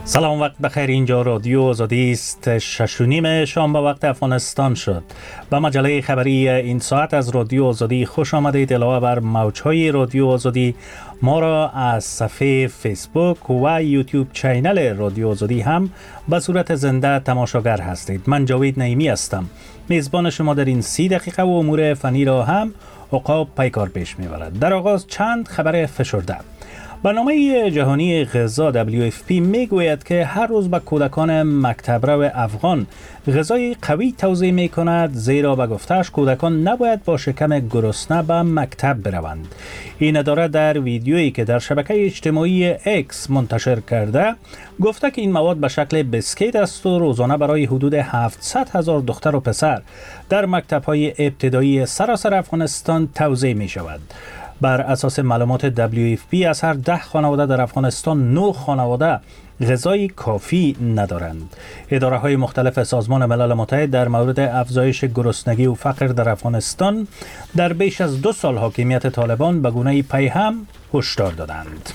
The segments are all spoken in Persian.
سلام، وقت بخیر. اینجا رادیو آزادی است. 6:30 شام به وقت افغانستان شد. به مجله خبری این ساعت از رادیو آزادی خوش آمدید. علاوه بر موجهای رادیو آزادی، ما را از صفحه فیسبوک و یوتیوب چینل رادیو آزادی هم به صورت زنده تماشاگر هستید. من جاوید نعیمی هستم، میزبان شما در این 30 دقیقه و امور فنی را هم عقاب پیکار پیش میبرد. در آغاز چند خبر فشرده. برنامه جهانی غذا WFP میگوید که هر روز به کودکان مکتب رو افغان غذای قوی توزیع می کند، زیرا به گفته‌اش کودکان نباید با شکم گرسنه به مکتب بروند. این اداره در ویدیویی که در شبکه اجتماعی X منتشر کرده گفته که این مواد به شکل بسکیت است و روزانه برای حدود 700,000 دختر و پسر در مکتب‌های ابتدایی سراسر افغانستان توزیع می شود. بر اساس معلومات WFP از هر 10 خانواده در افغانستان 9 خانواده غذای کافی ندارند. اداره‌های مختلف سازمان ملل متحد در مورد افزایش گرسنگی و فقر در افغانستان در بیش از 2 سال حاکمیت طالبان به گونه پیهم هشدار دادند.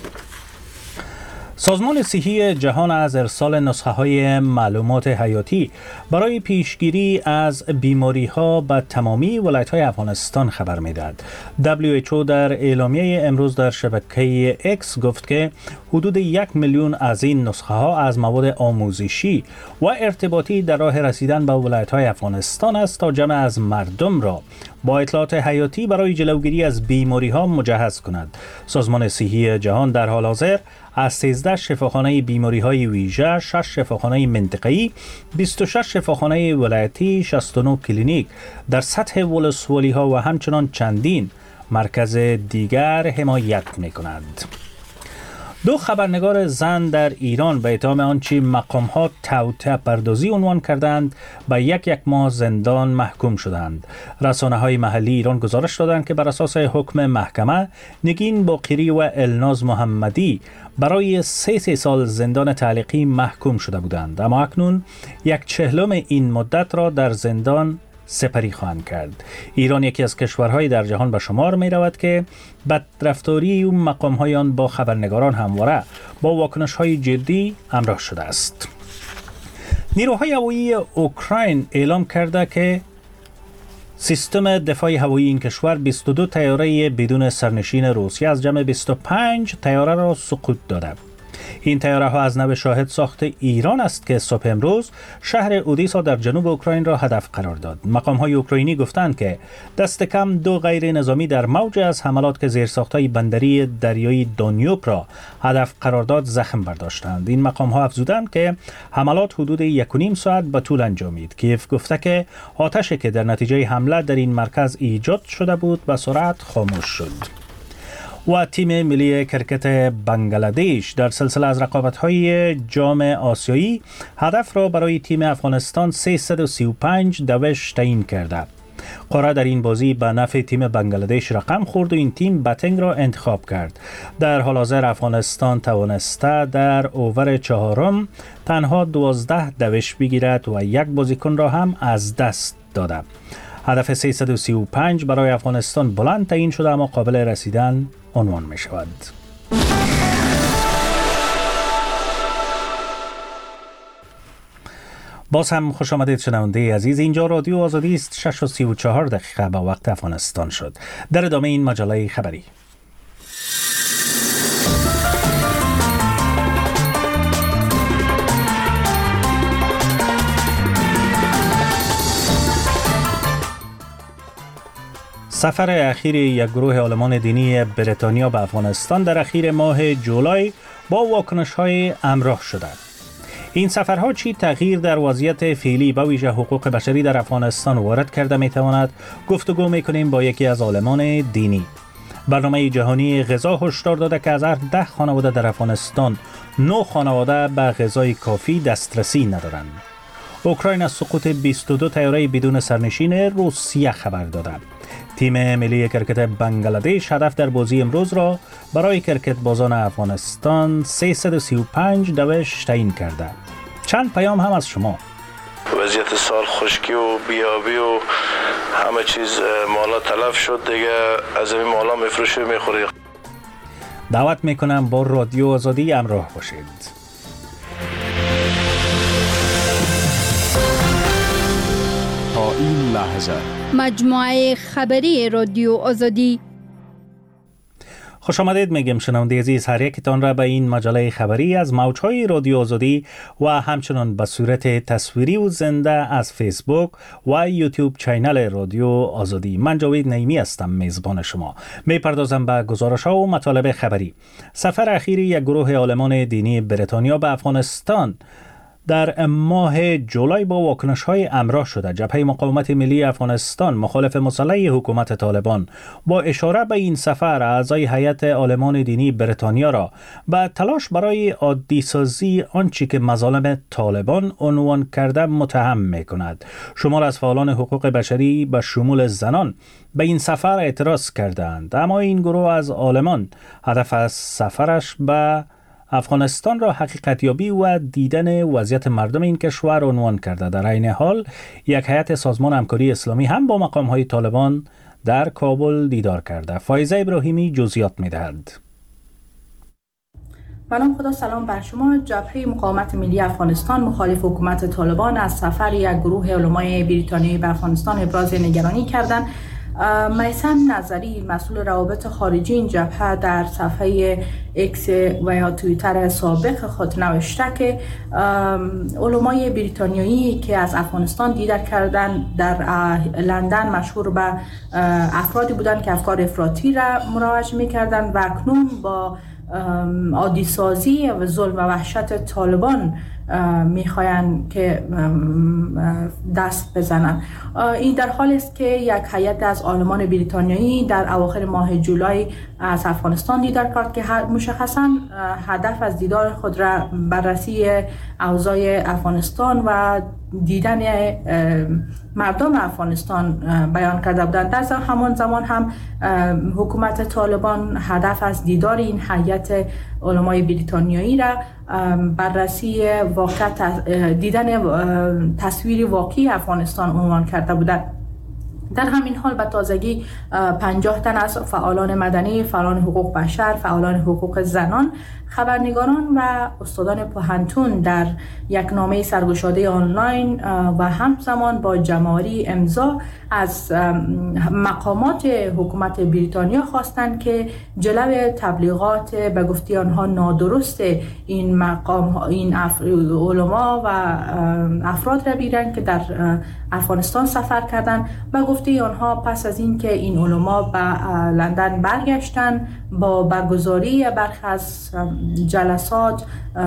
سازمان صحی جهان از ارسال نسخه‌های معلومات حیاتی برای پیشگیری از بیماری‌ها به تمامی ولایت‌های افغانستان خبر می‌دهد. WHO در اعلامیه امروز در شبکه X گفت که حدود 1 میلیون از این نسخه‌ها از مواد آموزشی و ارتباطی در راه رسیدن به ولایت‌های افغانستان است تا جمع از مردم را با اطلاعات حیاتی برای جلوگیری از بیماری‌ها مجهز کند. سازمان صحی جهان در حال حاضر از 13 شفاخانه بیماری‌های ویژه، 6 شفاخانه منطقه‌ای، 26 شفاخانه ولایتی، 69 کلینیک در سطح ولسوالی‌ها و همچنان چندین مرکز دیگر حمایت می‌کند. 2 خبرنگار زن در ایران به اتهام آنچه مقام‌ها توطئه پردازی عنوان کردند به یک ماه زندان محکوم شدند. رسانه‌های محلی ایران گزارش دادند که بر اساس حکم محکمه نگین باقری و الناز محمدی برای 3 سال زندان تعلیقی محکوم شده بودند، اما اکنون 1/40 این مدت را در زندان سپری خواهند کرد. ایران یکی از کشورهای در جهان به شمار می رود که بدرفتاری و مقام‌های آن با خبرنگاران همواره با واکنش‌های جدی همراه شده است. نیروهای هوایی اوکراین اعلام کرده که سیستم دفاع هوایی این کشور 22 طیاره بدون سرنشین روسیه از جمع 25 طیاره را سقوط داده. این طیاره ها از نوع شاهد ساخت ایران است که صبح امروز شهر اودیسا در جنوب اوکراین را هدف قرار داد. مقام های اوکراینی گفتند که دست کم 2 غیر نظامی در موج از حملات که زیرساخت های بندری دریایی دانیوب را هدف قرار داد زخم برداشتند. این مقام ها افزودند که حملات حدود 1.5 ساعت به طول انجامید. کیف گفته که آتشی که در نتیجه حمله در این مرکز ایجاد شده بود به سرعت خاموش شد. و تیم ملی کرکت بنگلادش در سلسله از رقابت‌های جام آسیایی هدف را برای تیم افغانستان 335 دوش تعیین کرده. قرعه در این بازی به نفع تیم بنگلادش رقم خورد و این تیم باتنگ را انتخاب کرد. در حال حاضر افغانستان توانسته در اوور 4 تنها 12 دوش بگیرد و 1 بازیکن را هم از دست داده. هدف 335 برای افغانستان بلند تعیین شده اما قابل رسیدن عنوان می شود. باز هم خوش آمدید شنونده عزیز. اینجا رادیو آزادی است. 6:34 دقیقه به وقت افغانستان شد. در ادامه این مجله خبری. سفر اخیر یک گروه عالمان دینی بریتانیا به افغانستان در اخیر ماه جولای با واکنش‌های همراه شده. این سفرها چی تغییر در وضعیت فعلی به ویژه حقوق بشری در افغانستان وارد کرده میتواند؟ گفتگو میکنیم با یکی از عالمان دینی. برنامه جهانی غذا هشدار داده که از هر 10 خانواده در افغانستان 9 خانواده به غذای کافی دسترسی ندارند. اوکراین از سقوط 22 طیاره بدون سرنشین روسیه خبر داده. تیم ملی کرکت بنگلادش هدف در بازی امروز را برای کرکت بازان افغانستان 335 دوش تعیین کرده. چند پیام هم از شما. وضعیت سال خشکی و بیابی و همه چیز مالا تلف شد دیگه، از این مالا میفروشه میخوری. دعوت میکنم با رادیو آزادی همراه باشید. این لحظه مجموعه خبری رادیو آزادی. خوش آمدید میگم شنونده عزیز، هر یکتان را به این مجله خبری از موجهای رادیو آزادی و همچنان به صورت تصویری و زنده از فیسبوک و یوتیوب چینل رادیو آزادی. من جاوید نعیمی هستم، میزبان شما. میپردازم به گزارش‌ها و مطالب خبری. سفر اخیر یک گروه عالمان دینی بریتانیا به افغانستان در ماه جولای با واکنش‌های همراه شده. جبهه مقاومت ملی افغانستان مخالف مسلح حکومت طالبان با اشاره به این سفر اعضای هیئت عالمان دینی بریتانیا را به تلاش برای عادی سازی آنچه که مظالم طالبان عنوان کرده متهم می‌کند. شمار از فعالان حقوق بشری به شمول زنان به این سفر اعتراض کردند، اما این گروه از عالمان هدف از سفرش به افغانستان را حقیقتیابی و دیدن وضعیت مردم این کشور عنوان کرده. در این حال یک هیئت سازمان همکاری اسلامی هم با مقام‌های طالبان در کابل دیدار کرده. فایزه ابراهیمی جزئیات می‌دهد. سلام بر شما. جبهه مقاومت ملی افغانستان مخالف حکومت طالبان از سفر یک گروه علمای بریتانیایی به افغانستان ابراز نگرانی کردند. میثم نظری مسئول روابط خارجی این جبهه در صفحه اکس و یا توییتر سابق خود نوشته که علمای بریتانیایی که از افغانستان دیدار کردن در لندن مشهور به افرادی بودند که افکار افراطی را مروج می‌کردند و اکنون با عادی سازی و ظلم و وحشت طالبان میخواین که دست بزنن. این در حالی است که یک هیئت از عالمان بریتانیایی در اواخر ماه جولای از افغانستان دیدار کرد که مشخصا هدف از دیدار خود را بررسی اوضاع افغانستان و دیدن مردم افغانستان بیان کرده بودند. در همان زمان هم حکومت طالبان هدف از دیدار این هیئت علمای بریتانیایی را بررسی دیدن تصویر واقعی افغانستان عنوان کرده بودند. در همین حال به تازگی 50 تن از فعالان مدنی، فعالان حقوق بشر، فعالان حقوق زنان، خبرنگاران و استادان پوهنتون در یک نامه سرگشاده آنلاین و همزمان با جمع‌آوری امضا از مقامات حکومت بریتانیا خواستند که جلو تبلیغات به گفته آنها نادرست این علما و افراد را بگیرند که در افغانستان سفر کردند. به گفته آنها پس از این که این علما به لندن برگشتند با برگزاری برخی از جلسات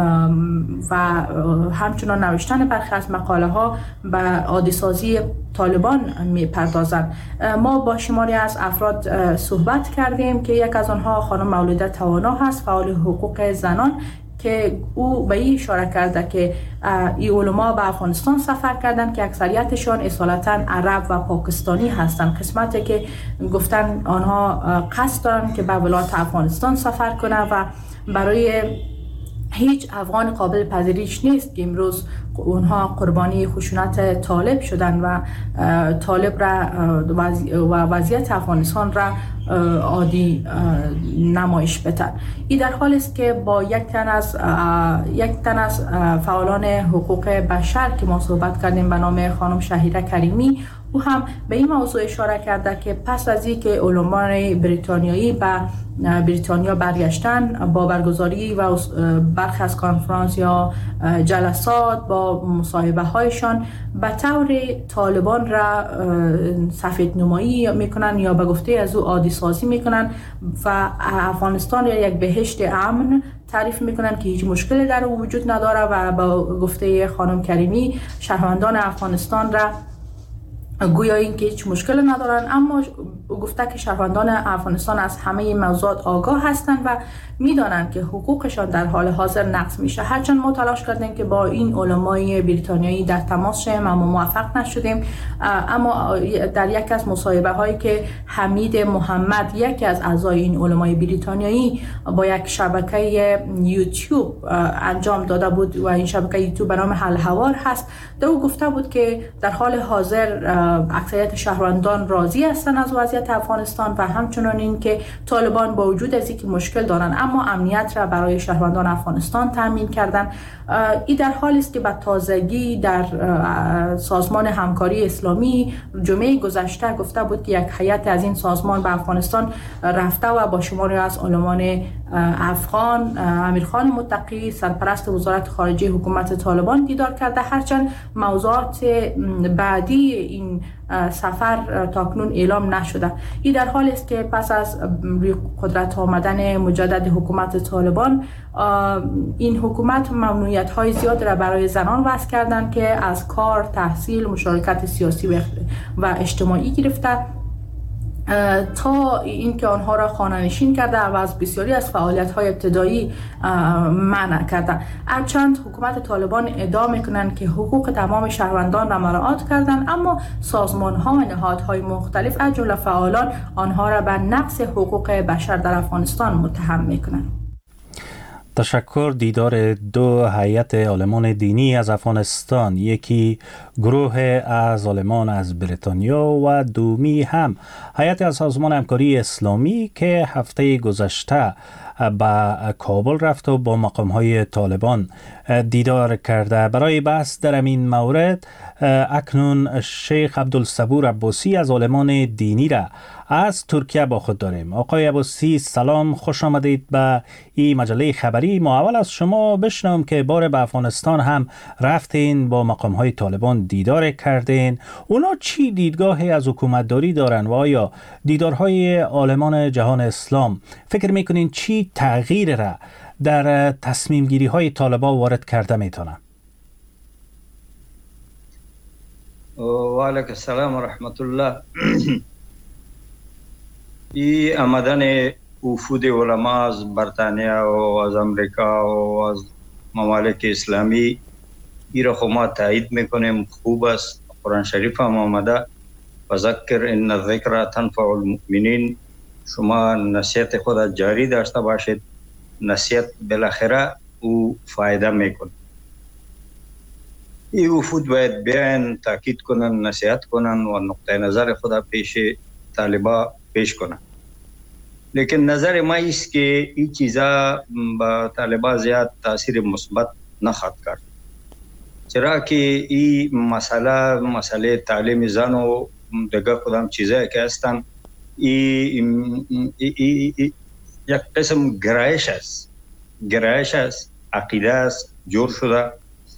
و همچنان نوشتن برخی از مقاله ها به عادی سازی طالبان میپردازند. ما با شماری از افراد صحبت کردیم که یک از آنها خانم مولوده توانا هست، فعال حقوق زنان، که او به این اشاره کرده که این علما به افغانستان سفر کردند که اکثریتشان اصالتا عرب و پاکستانی هستند. قسمتی که گفتن آنها قصد دارند که به ولایت افغانستان سفر کنند و برای هیچ افغان قابل پذیرش نیست که امروز اونها قربانی خشونت طالب شدن و طالب را و وضعیت افغانستان را عادی نمایش بدن. این در حال است که با یک تن از فعالان حقوق بشر که ما صحبت کردیم به نام خانم شهیره کریمی، او هم به این موضوع اشاره کرده که پس از اینکه علمای بریتانیایی به بریتانیا برگشتن با برگزاری و برخی از کنفرانس یا جلسات با مصاحبه هایشان به طور طالبان را سفید نمایی میکنن یا به گفته از او عادی سازی میکنن و افغانستان را یک بهشت امن تعریف میکنن که هیچ مشکلی در او وجود نداره و با گفته خانم کریمی شهروندان افغانستان را گویا این که هیچ مشکل ندارن، اما گفته که شهروندان افغانستان از همه این موضوعات آگاه هستند و میدانند که حقوقشان در حال حاضر نقض میشه. هرچند ما تلاش کردیم که با این علمای بریتانیایی در تماس شیم اما موفق نشدیم، اما در یک از مصاحبه هایی که حمید محمد یکی از اعضای این علمای بریتانیایی با یک شبکه یوتیوب انجام داده بود و این شبکه یوتیوب به نام حل حوار هست، در او گفته بود که در حال حاضر اکثریت شهروندان راضی هستند از وضعیت افغانستان و همچنان این که طالبان با وجود از اینکه مشکل دارند اما امنیت را برای شهروندان افغانستان تامین کردن. این در حالی است که به تازگی در سازمان همکاری اسلامی جمعه گذشته گفته بود که یک هیئت از این سازمان به افغانستان رفته و با شماری از علمان افغان امیرخان متقی سرپرست وزارت خارجه حکومت طالبان دیدار کرده، هرچند موضوعات بعدی این سفر تاکنون اعلام نشده. این در حالی است که پس از قدرت آمدن مجدد حکومت طالبان این حکومت ممنوعیت‌های زیاد را برای زنان وضع کردند که از کار، تحصیل، مشارکت سیاسی و اجتماعی گرفته تا اینکه آنها را خانه‌نشین کرده و از بسیاری از فعالیت‌های ابتدایی منع کرده. هرچند حکومت طالبان ادعا می‌کنند که حقوق تمام شهروندان را مراعات کردند، اما سازمان‌ها و نهادهای مختلف از جمله فعالان آنها را به نقض حقوق بشر در افغانستان متهم می‌کنند. تشکر. دیدار دو هیئت عالمان دینی از افغانستان، یکی گروه از عالمان از بریتانیا و دومی هم هیئت از سازمان همکاری اسلامی که هفته گذشته به کابل رفت و با مقام‌های طالبان دیدار کرده. برای بحث در این مورد اکنون شیخ عبدالصبور عباسی از عالمان دینی را از ترکیه با خود داریم. آقای عباسی سلام، خوش آمدید به این مجله خبری. ما اول از شما بشنوم که بار به افغانستان هم رفتین، با مقام‌های طالبان دیدار کردین. اونا چی دیدگاهی از حکومتداری دارن و آیا دیدارهای عالمان جهان اسلام فکر میکنین چی تغییر را در تصمیم گیری های طالبان وارد کرده میتونه؟ و علیکم السلام و رحمت الله. این آمدن وفود علما از بریتانیا و از امریکا و از ممالک اسلامی این را خود ما تایید میکنیم، خوب است. قرآن شریف هم آمده فذکر ان الذکر تنفع المؤمنین، شما نصیحت خود جاری داشته باشید، نصیحت بالاخره او فایده میکنه. این وفود باید بیان تاکید کنن، نصیحت کنن و نقطه نظر خود پیش طالبا پیش کنن. لیکن نظر ما است که این چیزا با طالبا زیاد تاثیر مثبت نخواهد کرد، چرا که این مسئله تعلیم زن و دیگر کدام چیزایی که هستن یک قسم گرایش است، عقیده است، جور شده.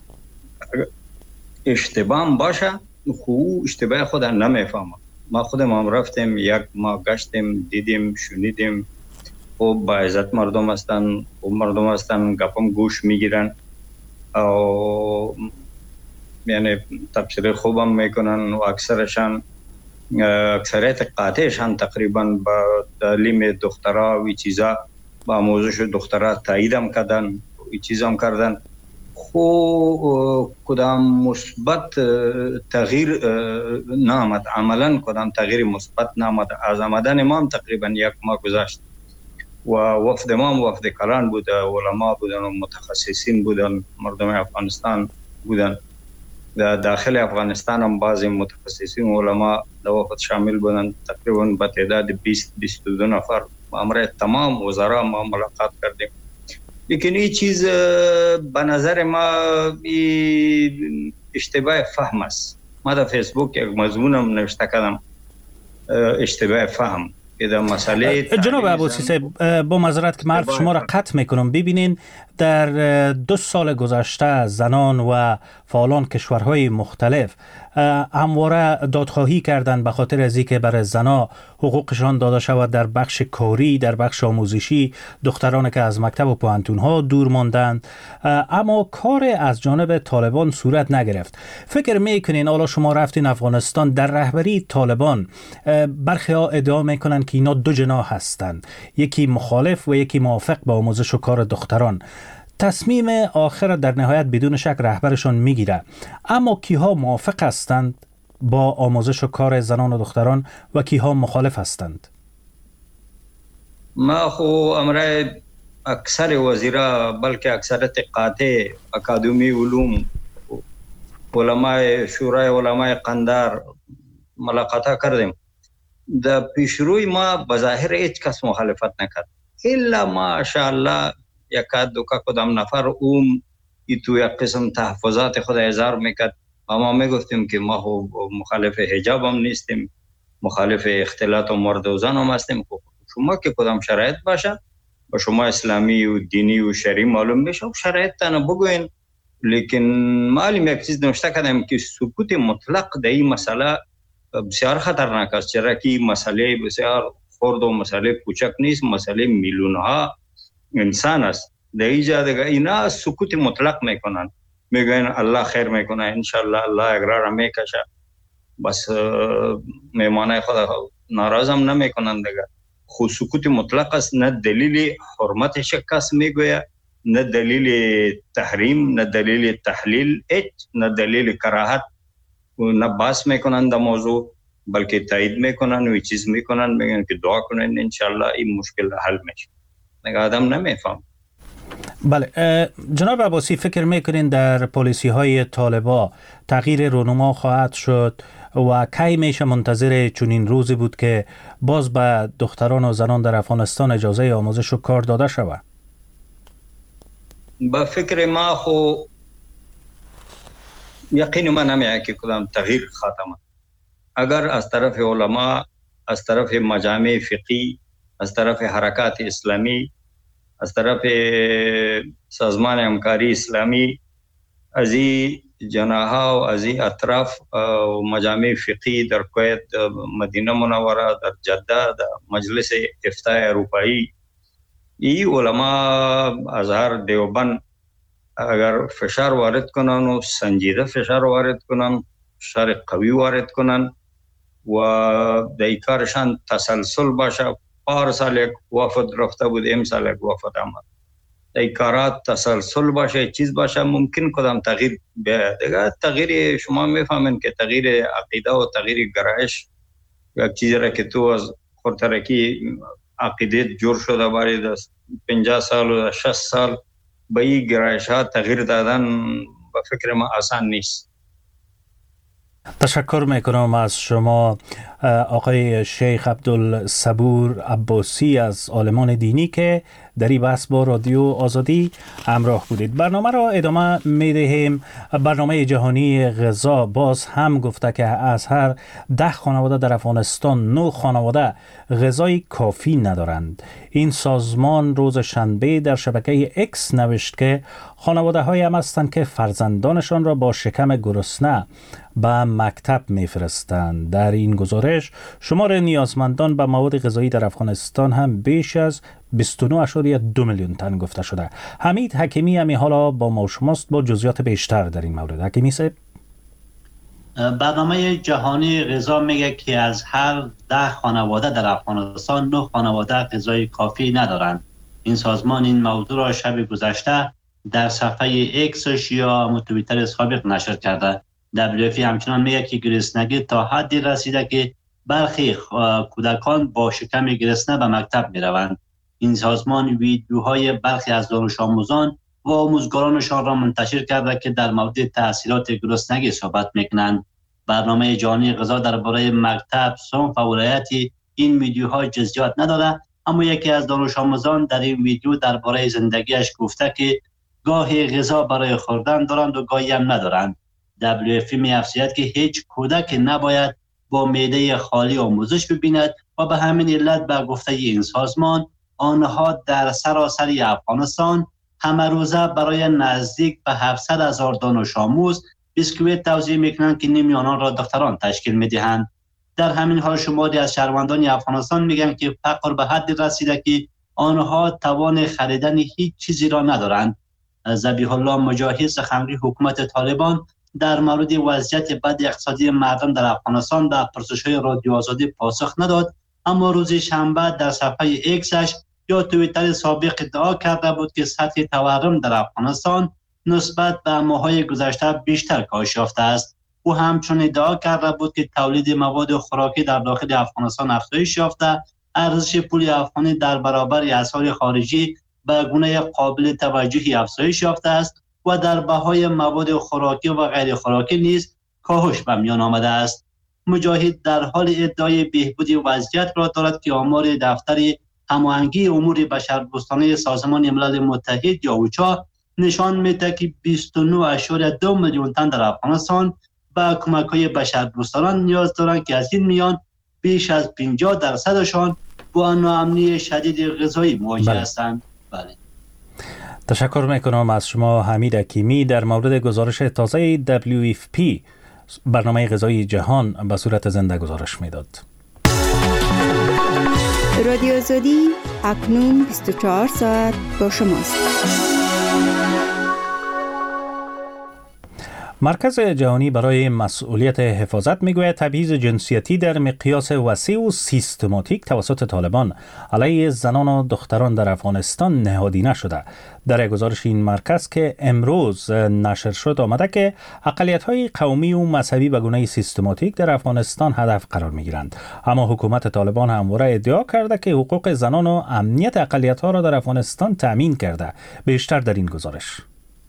اشتباه هم باشه خو اشتباه خود نمیفهمم. ما خودم هم رفتیم، یک ما گشتیم، دیدیم، شنیدیم. خوب با عزت مردم هستن، گپم گوش میگیرن و یعنی تبصره خوبم میکنن و اکثریت قاطعشان تقریبا با تعلیم دخترها و چیزا با آموزش دخترها تاییدم کردن و چیزام کردن. خو کدام مثبت تغییر نامد، عملا کدام تغییر مثبت نامد. از آمدن ما تقریبا یک ماه گذشت و وفد ما وفد کلان بود، علما بودن و متخصصین بودن، مردم افغانستان بودن. داخل افغانستان هم بعضی متخصصین و علما در وفد شامل بودن، تقریبا به تعداد 20-22 نفر. امر تمام وزرا ما ملاقات کردیم. لیکن این چیز به نظر ما اشتباه فهم است. ما در فیسبوک یک مضمونم نوشته کردم، اشتباه فهم. جناب عباسی صاحب، با معذرت که معرف شما را قطع میکنم، ببینین در 2 سال گذشته زنان و فعالان کشورهای مختلف همواره دادخواهی کردند به خاطر از اینکه برای زنها حقوقشان داده شود در بخش کاری، در بخش آموزشی، دخترانی که از مکتب و پوهنتون‌ها دور ماندند، اما کار از جانب طالبان صورت نگرفت. فکر میکنین حالا شما رفتین افغانستان، در رهبری طالبان برخی ها ادعا میکنن که اینا 2 جناح هستند، یکی مخالف و یکی موافق با آموزش و کار دختران. تصمیم آخر در نهایت بدون شک رهبرشان میگیره، اما کیها موافق هستند با آموزش و کار زنان و دختران و کیها مخالف هستند؟ ما خو امره اکثر وزیرا بلکه اکثرت قاطع اکادمی علوم، علماء شورای علماء قندار ملاقات کردیم. در پیشروی ما بظاهر هیچ کس مخالفت نکرد الا ماشاءالله یکاد دو کدام نفر تو یک قسم تحفظات خود اظهار میکرد و ما میگفتیم که ما مخالف حجاب هم نیستیم، مخالف اختلاط و مرد و زن هم هستیم. شما که کدام شرایط باشه و شما اسلامی و دینی و شرعی معلوم بشه شرایط تانه بگوین. لیکن معلوم یک چیز نوشته کردم که سکوت مطلق در این مسئله بسیار خطرناک است، چرا که این مسئله بسیار خرد و مسئله کوچک نیست، مسئله میلیون ها انسان است. در اینجا دیگه اینا سکوت مطلق میکنن، میگن الله خیر میکنه، انشالله الله اقرار میکشه، بس میمانه خود ناراض هم نمیکنن دیگه. خود سکوت مطلق است، نه دلیل حرمت شکست میگوید، نه دلیل تحریم، نه دلیل تحلیل، نه دلیل کراهت، نه باس میکنن در موضوع، بلکه تایید میکنن و چیز میکنن، میگن که دعا کنن انشالله این مشکل حل میشه. نگه آدم نمیفهم. بله جناب عباسی، فکر میکنین در پالیسی های طالبان تغییر رونما خواهد شد و کی میشه منتظر چنین روزی بود که باز به دختران و زنان در افغانستان اجازه آموزش و کار داده شود؟ با فکر ما خو یقین ما نمیه که کدام تغییر خاتمه. اگر از طرف علما، از طرف مجامع فقهی، از طرف حرکات اسلامی، از طرف سازمان همکاری اسلامی، از این جناحها و از این اطراف و مجامع فقهی در کویت، مدینه منوره، در جده، در مجلس افتاء اروپایی، این علما ازهر دیوبند اگر فشار وارد کنن و سنجیده فشار وارد کنن، فشار قوی وارد کنن و در کارشان تسلسل باشه. پارسال یک وفد رفته بود، امسال یک وفد آمد. در کارات تسلسل باشه، چیز باشه، ممکن کدام تغییر بیاید. دیگه تغییر شما میفهمین که تغییر عقیده و تغییر گرایش یک چیزی را که تو از خودترکی عقیده جور شده باید 50 سال و 60 سال به این گرایش ها تغییر دادن به فکر ما آسان نیست. تشکر میکنم از شما آقای شیخ عبدالصبور عباسی از عالمان دینی که در این بحث با رادیو آزادی همراه بودید. برنامه را ادامه میدهیم. برنامه جهانی غذا باز هم گفته که از هر 10 خانواده در افغانستان 9 خانواده غذای کافی ندارند. این سازمان روز شنبه در شبکه اکس نوشت که خانواده های هم هستند که فرزندانشان را با شکم گرسنه به مکتب میفرستند. در این گزارش شمار نیازمندان به مواد غذایی در افغانستان هم بیش از 29.2 میلیون تن گفته شده. حمید حکیمی همی حالا با ما و شماست با جزئیات بیشتر در این مورد. حکیمی صاحب، برنامه جهانی غذا میگه که از هر 10 خانواده در افغانستان 9 خانواده غذای کافی ندارند. این سازمان این موضوع را شب گذشته در صفحه اکسش یا توییتر سابق نشر کرده. WFP همچنان میگه که گرسنگی تا حدی رسیده که برخی کودکان با شکم گرسنه به مکتب میروند. این سازمان ویدیوهای برخی از دانش آموزان و آموزگارانشان را منتشر کرده که در مورد تاثیرات گرسنگی صحبت میکنند. برنامه جهانی غذا درباره مکتب، صنف و ولایت این ویدیوها جزئیات نداده، اما یکی از دانش آموزان در این ویدیو درباره زندگیش گفته که گاهی غذا برای خوردن دارند و گاهی هم ندارند. WFP می‌افزاید که هیچ کودک نباید با معده خالی آموزش ببیند و به همین علت به گفته این سازمان آنها در سراسر افغانستان همه روزه برای نزدیک به 700,000 دانش آموز بیسکویت توزیع میکنند که نیمی آنان را دختران تشکیل میدهند. در همین حال شماری از شهروندان افغانستان میگن که فقر به حدی رسیده که آنها توان خریدن هیچ چیزی را ندارند. ذبیح الله مجاهد سخنگوی حکومت طالبان در مورد وضعیت بد اقتصادی مردم در افغانستان در پرسش‌های رادیو آزادی پاسخ نداد، اما روز شنبه در صفحه اکسش یا توییتر سابق ادعا کرده بود که سطح تورم در افغانستان نسبت به ماه‌های گذشته بیشتر کاهش یافته است. او همچنین ادعا کرده بود که تولید مواد خوراکی در داخل افغانستان افزایش یافته، ارزش پول افغانی در برابر اسعار خارجی به گونه قابل توجهی افزایش یافته است و در بهای مواد خوراکی و غیر خوراکی نیز کاهش به میان آمده است. مجاهد در حال ادعای بهبود وضعیت را دارد که آمار دفتر هماهنگی امور بشردوستانه سازمان ملل متحد یا اوچا نشان می‌دهد که 29.2 میلیون تن در افغانستان به کمک‌های بشردوستانه نیاز دارند که از این میان بیش از 50% با ناامنی شدید غذایی مواجه هستند. بله. تشکر میکنم از شما حمید حکیمی. در مورد گزارش تازه WFP برنامه غذایی جهان به صورت زنده گزارش میداد. رادیو آزادی اکنون 24 ساعت با شماست. مرکز جهانی برای مسئولیت حفاظت میگوید تبعیض جنسیتی در مقیاس وسیع و سیستماتیک توسط طالبان علیه زنان و دختران در افغانستان نهادینه شده. در گزارش این مرکز که امروز نشر شد آمده که اقلیت‌های قومی و مذهبی به گونه سیستماتیک در افغانستان هدف قرار می‌گیرند، اما حکومت طالبان همواره ادعا کرده که حقوق زنان و امنیت اقلیت‌ها را در افغانستان تأمین کرده. بیشتر در این گزارش.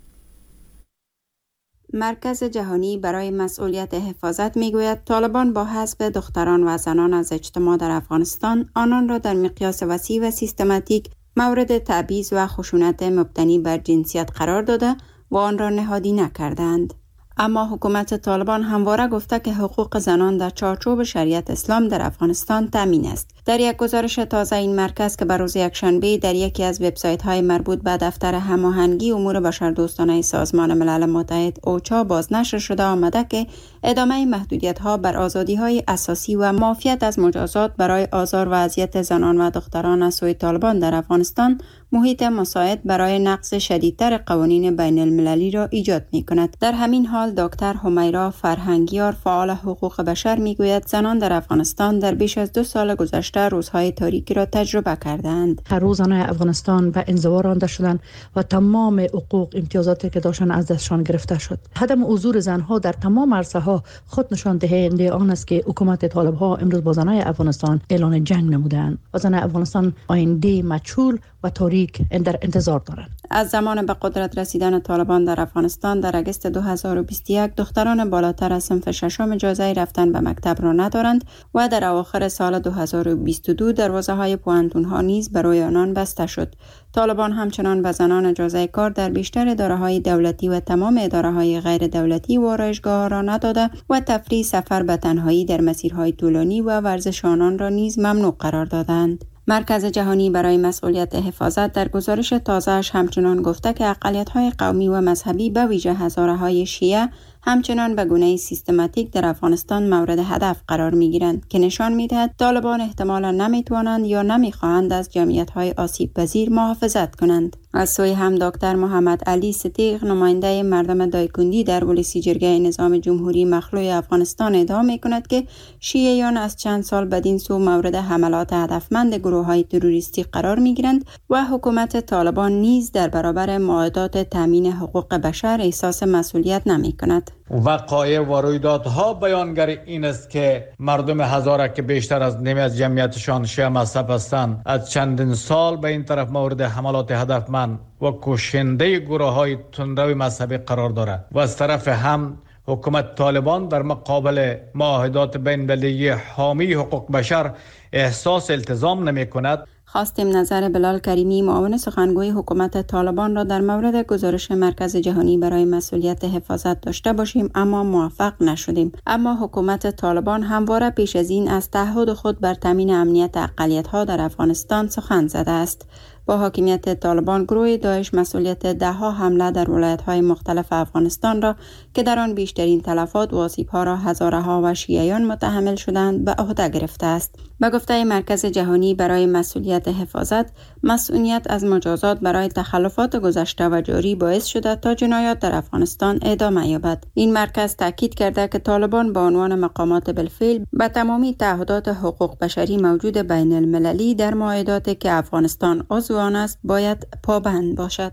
مرکز جهانی برای مسئولیت حفاظت میگوید طالبان با حذف دختران و زنان از اجتماع در افغانستان آنان را در مقیاس وسیع و سیستماتیک مورد تبعیض و خشونت مبتنی بر جنسیت قرار داده و آن را نهادی نکردند. اما حکومت طالبان همواره گفته که حقوق زنان در چارچوب شریعت اسلام در افغانستان تامین است. در یک گزارش تازه این مرکز که بر روز یکشنبه در یکی از وبسایت‌های مربوط به دفتر هماهنگی امور بشردوستانه سازمان ملل متحد اوچا بازنشر شده آمده که ادامه محدودیت‌ها بر آزادی‌های اساسی و معافیت از مجازات برای آزار و اذیت زنان و دختران از سوی طالبان در افغانستان محیط مساعد برای نقض شدیدتر قوانین بین المللی را ایجاد می‌کند. در همین حال دکتر همیرا فرهنگیار فعال حقوق بشر میگوید زنان در افغانستان در بیش از 2 سال گذشته روزهای تاریکی را تجربه کردند. هر روز زنان افغانستان به انزوا رانده شدند و تمام حقوق امتیازاتی که داشتند از دستشان گرفته شد. عدم حضور زنها در تمام عرصه‌ها خود نشان دهنده آن است که حکومت طالب‌ها امروز با زنان افغانستان اعلان جنگ نمودند و زنان افغانستان آینده مجهول و تاریک در انتظار دارند. از زمان به قدرت رسیدن طالبان در افغانستان در اگست 2021 دختران بالاتر از صنف ششم اجازه رفتن به مکتب را ندارند و در اواخر سال 2022 دروازه‌های پوهنتون‌ها نیز برای آنان بسته شد. طالبان همچنان به زنان اجازه کار در بیشتر اداره‌های دولتی و تمام اداره‌های غیر دولتی و آرایشگاه‌ها را نداده و تفریح، سفر به تنهایی در مسیرهای طولانی و ورزش آنان را نیز ممنوع قرار دادند. مرکز جهانی برای مسئولیت حفاظت در گزارش تازه‌اش همچنان گفته که اقلیت‌های قومی و مذهبی به ویژه هزاره‌های شیعه همچنان به گونه سیستماتیک در افغانستان مورد هدف قرار می‌گیرند که نشان می‌دهد طالبان احتمالاً نمی‌توانند یا نمی‌خواهند از جمعیت‌های آسیب‌پذیر محافظت کنند. از سوی هم دکتر محمد علی صدیق نماینده مردم دایکندی در پلیسی جرگه نظام جمهوری مخلوع افغانستان ادعا می‌کند که شیعیان از چند سال بدین سو مورد حملات هدفمند گروه‌های تروریستی قرار می‌گیرند و حکومت طالبان نیز در برابر معاهدات تامین حقوق بشر احساس مسئولیت نمی‌کند. وقایع و رویدادها بیانگر این است که مردم هزاره که بیشتر از نیمی از جمعیتشان شیعه مذهب هستند از چندین سال به این طرف مورد حملات هدفمند و کشنده گروه‌های تندرو مذهبی قرار دارد و از طرف هم حکومت طالبان در مقابل معاهدات بین المللی حامی حقوق بشر احساس التزام نمی کند. خواستیم نظر بلال کریمی معاون سخنگوی حکومت طالبان را در مورد گزارش مرکز جهانی برای مسئولیت حفاظت داشته باشیم اما موفق نشدیم. اما حکومت طالبان همواره پیش از این از تعهد خود بر تامین امنیت اقلیت‌ها در افغانستان سخن زده است. با حاکمیت طالبان گروه داعش مسئولیت ده‌ها حمله در ولایت‌های مختلف افغانستان را که در آن بیشترین تلفات و آسیب‌ها را هزارها و شیعیان متحمل شدند به عهده گرفته است. به گفته مرکز جهانی برای مسئولیت حفاظت، مسئولیت از مجازات برای تخلفات گذشته و جاری باعث شده تا جنایات در افغانستان ادامه یابد. این مرکز تاکید کرده که طالبان با عنوان مقامات بالفعل به تمامی تعهدات حقوق بشری موجود بین المللی در معاهداتی که افغانستان عضو آن است باید پابند باشد.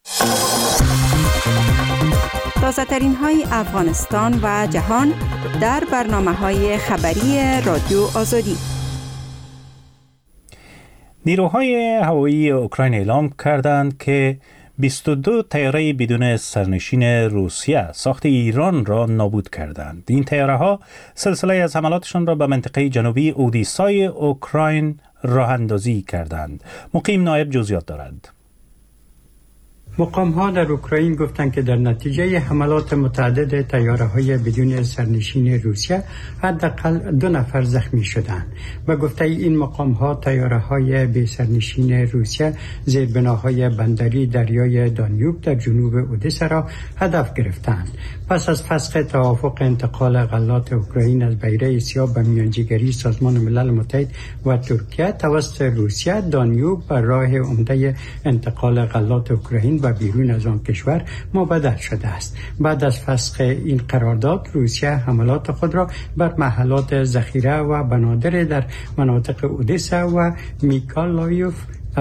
تازه ترین های افغانستان و جهان در برنامه‌های خبری رادیو آزادی. نیروهای هوایی اوکراین اعلام کردند که 22 طیاره بدون سرنشین روسیه ساخت ایران را نابود کردند. این طیاره ها سلسله از حملاتشان را به منطقه جنوبی اودیسای اوکراین راه اندازی کردند. مقیم نایب جزئیات دارد. مقام ها در اوکراین گفتند که در نتیجه حملات متعدد طیاره‌های بدون سرنشین روسیه حداقل 2 نفر زخمی شدند و گفته این مقام ها طیاره‌های بی سرنشین روسیه زیربناهای بندری دریای دانیوب در جنوب اودسا را هدف گرفتند. پس از فسخ توافق انتقال غلات اوکراین از بیره سیاه به میانجیگری سازمان ملل متحد و ترکیه توسط روسیه، دانیوب بر راه عمده انتقال غلات اوکراین و بیرون از آن کشور مبدل شده است. بعد از فسخ این قرارداد، روسیه حملات خود را بر محلات ذخیره و بنادر در مناطق اودسا و میکولایف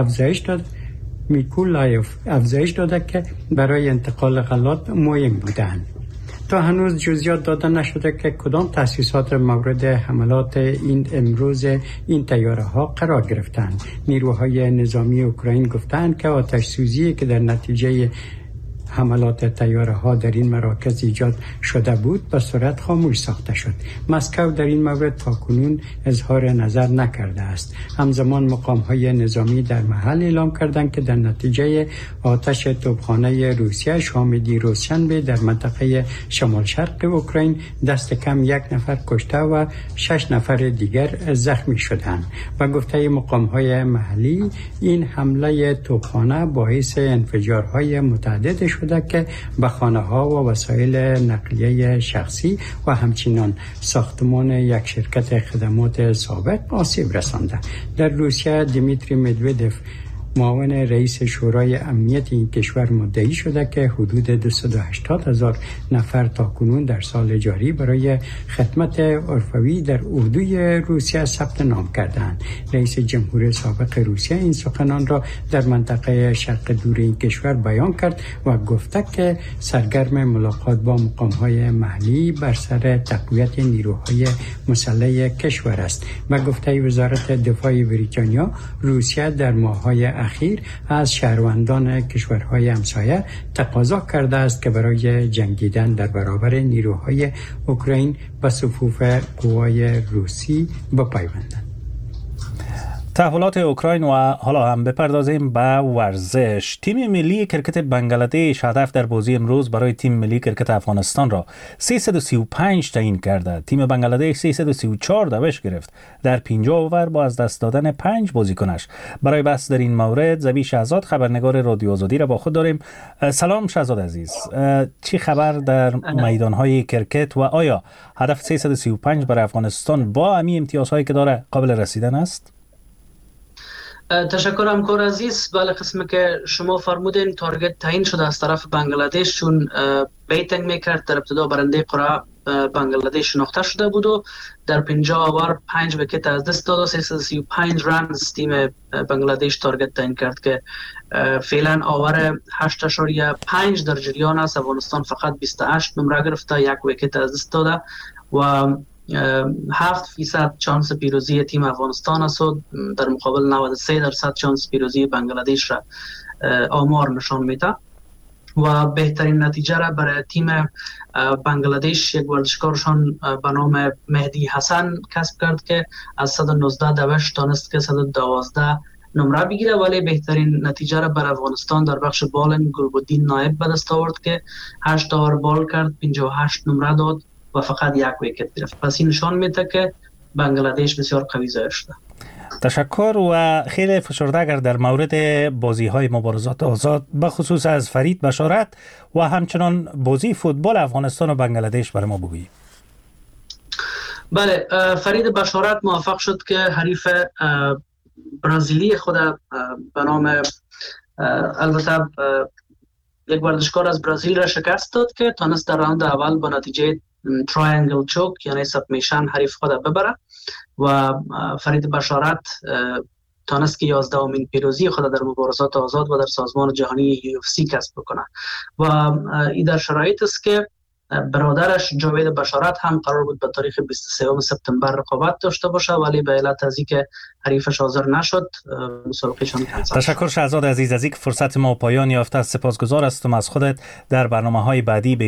افزایش داده که برای انتقال غلات مهم بودند. تا هنوز جزئیات داده نشده که کدام تأسیسات مورد حملات این امروز این طیاره ها قرار گرفتند. نیروهای نظامی اوکراین گفتند که آتش سوزی که در نتیجه حملات طیاره ها در این مراکز ایجاد شده بود به سرعت خاموش ساخته شد. مسکو در این مورد تاکنون اظهار نظر نکرده است. همزمان مقام های نظامی در محل اعلام کردند که در نتیجه آتش توپخانه روسیه شام دیروزشنبه در منطقه شمال شرق اوکراین دست کم 1 نفر کشته و 6 نفر دیگر زخمی شدند و گفته مقام های محلی این حمله توپخانه باعث انفجارهای متعدد شده که به خانه ها و وسایل نقلیه شخصی و همچنین ساختمان یک شرکت خدمات سابق آسیب رسانده. در روسیه دیمیتری مدودوف معاون رئیس شورای امنیت این کشور مدعی شده که حدود 280,000 نفر تاکنون در سال جاری برای خدمت عرفوی در اردوی روسیه ثبت نام کردند. رئیس جمهور سابق روسیه این سخنان را در منطقه شرق دور این کشور بیان کرد و گفته که سرگرم ملاقات با مقام‌های محلی بر سر تقویت نیروهای مسلح کشور است و گفته وزارت دفاع بریتانیا روسیه در ماه‌های اخیر از شهروندان کشورهای همسایه تقاضا کرده است که برای جنگیدن در برابر نیروهای اوکراین به صفوف قوای روسی بپیوندند. تحولات اوکراین و حالا هم بپردازیم به ورزش. تیم ملی کرکت بنگلادش هدف در بازی امروز برای تیم ملی کرکت افغانستان را 335 تعیین کرده. تیم بنگلادش 334 دوش گرفت در 50 اوور با از دست دادن 5 بازیکنش. برای بحث در این مورد زبی شهزاد خبرنگار رادیو آزادی را با خود داریم. سلام شهزاد عزیز، چی خبر در میدانهای کرکت و آیا هدف 335 برای افغانستان با امی امتیازهایی که داره قابل رسیدن است؟ تشکر همکار عزیز. بله، قسمی که شما فرمودین تارگت تعیین شده از طرف بنگلادش، چون بیتنگ میکرد در ابتدا برنده قرعه بنگلادش شناخته شده بود و در 50 اوور 5 ویکت از دست داد و 335 رنز تیم بنگلادش تارگت تعیین کرد که فعلا آور 8.5 در جریان است. افغانستان فقط 28 نمره گرفته، 1 ویکت از دست داده و 7% چانس پیروزی تیم افغانستان است و در مقابل 93% چانس پیروزی بنگلادش را آمار نشان میده و بهترین نتیجه را برای تیم بنگلادش یک ورزشکارشان به نام مهدی حسن کسب کرد که از 119 دوش تانست که 112 نمره بگیره، ولی بهترین نتیجه را برای افغانستان در بخش بالینگ گلبدین نایب به دست آورد که 8 اوور بال کرد، 58 نمره داد و فقط 1 ویکت گرفت. پس این نشان میده که بنگلادش بسیار قوی ظاهر شده. تشکر. و خیلی فشرده اگر در مورد بازی های مبارزات آزاد بخصوص از فرید بشارت و همچنان بازی فوتبال افغانستان و بنگلادش برای ما بگویی. بله، فرید بشارت موفق شد که حریف برزیلی خود به نام البته یک ورزشکار از برزیل را شکست داد که تانست در راند اول با نتیجه تراینگل چوک یعنی سبمیشن حریف خود ببره و فرید بشارت تانست که 11مین پیروزی خود در مبارزات آزاد و در سازمان جهانی UFC کسب بکنه و این در شرایط است که برادرش جاوید بشارت هم قرار بود به تاریخ 23 سپتامبر رقابت داشته باشه، ولی به علت از اینکه حریفش حاضر نشد مسابقهشان کنسل. تشکر شهزاد عزیز. از اینکه فرصت ما پایان یافته. سپاسگزار هستم از خودت. در برنامه‌های بعدی